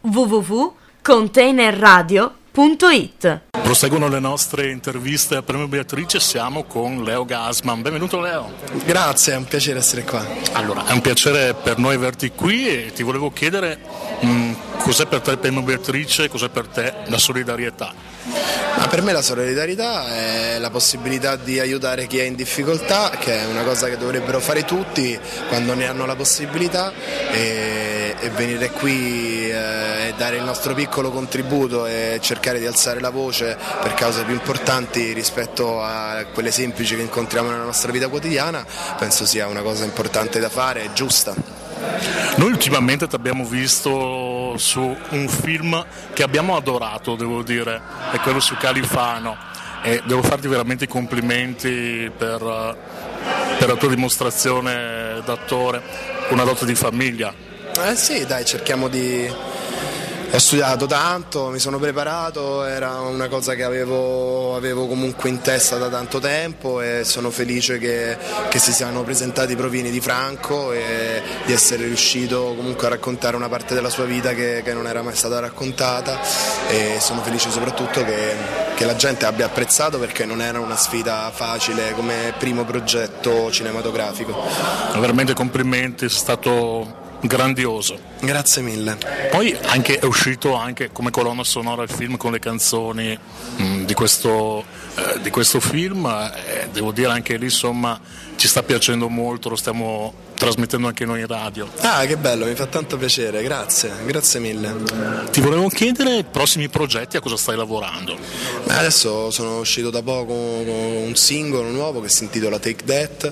www.containerradio.it. Proseguono le nostre interviste a Premio Beatrice, siamo con Leo Gassman. Benvenuto Leo. Grazie, è un piacere essere qua. Allora, è un piacere per noi averti qui e ti volevo chiedere cos'è per te il Premio Beatrice, cos'è per te la solidarietà? Per me la solidarietà è la possibilità di aiutare chi è in difficoltà, che è una cosa che dovrebbero fare tutti quando ne hanno la possibilità, e venire qui e dare il nostro piccolo contributo e cercare di alzare la voce per cause più importanti rispetto a quelle semplici che incontriamo nella nostra vita quotidiana, penso sia una cosa importante da fare e giusta. Noi ultimamente ti abbiamo visto su un film che abbiamo adorato, devo dire, è quello su Califano, e devo farti veramente i complimenti per la tua dimostrazione d'attore, una dote di famiglia. Sì, dai, cerchiamo di... Ho studiato tanto, mi sono preparato, era una cosa che avevo comunque in testa da tanto tempo, e sono felice che si siano presentati i provini di Franco e di essere riuscito comunque a raccontare una parte della sua vita che non era mai stata raccontata, e sono felice soprattutto che la gente abbia apprezzato, perché non era una sfida facile come primo progetto cinematografico. Veramente complimenti, è stato grandioso. Grazie mille. Poi è uscito anche come colonna sonora il film con le canzoni di questo film, devo dire anche lì insomma ci sta piacendo molto, lo stiamo trasmettendo anche noi in radio. Che bello, mi fa tanto piacere, grazie mille. Ti volevo chiedere prossimi progetti, a cosa stai lavorando? Adesso sono uscito da poco con un singolo nuovo che si intitola Take That,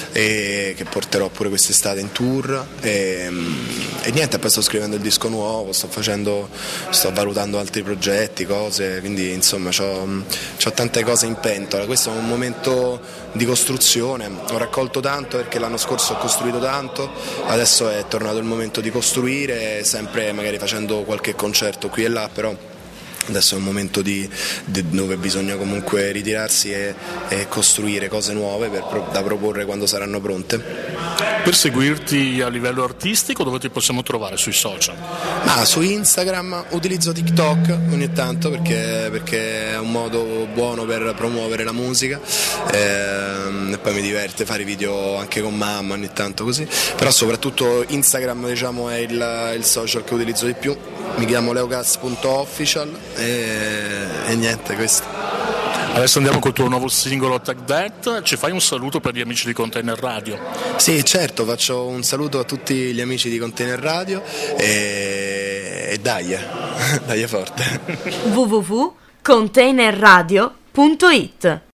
e che porterò pure quest'estate in tour, e niente, poi sto scrivendo il disco nuovo, sto valutando altri progetti, cose, quindi insomma c'ho tante cose in pentola. Questo è un momento di costruzione, ho raccolto tanto perché l'anno scorso ho costruito tanto, adesso è tornato il momento di costruire, sempre magari facendo qualche concerto qui e là, però adesso è un momento dove bisogna comunque ritirarsi e costruire cose nuove da proporre quando saranno pronte. Per seguirti a livello artistico dove ti possiamo trovare sui social? Su Instagram, utilizzo TikTok ogni tanto perché è un modo buono per promuovere la musica, e poi mi diverte fare video anche con mamma ogni tanto così, però soprattutto Instagram diciamo è il social che utilizzo di più. Mi chiamo leogas.official e niente, questo. Adesso andiamo col tuo nuovo singolo Take That, ci fai un saluto per gli amici di Container Radio? Sì, certo, faccio un saluto a tutti gli amici di Container Radio e dai forte. www.containerradio.it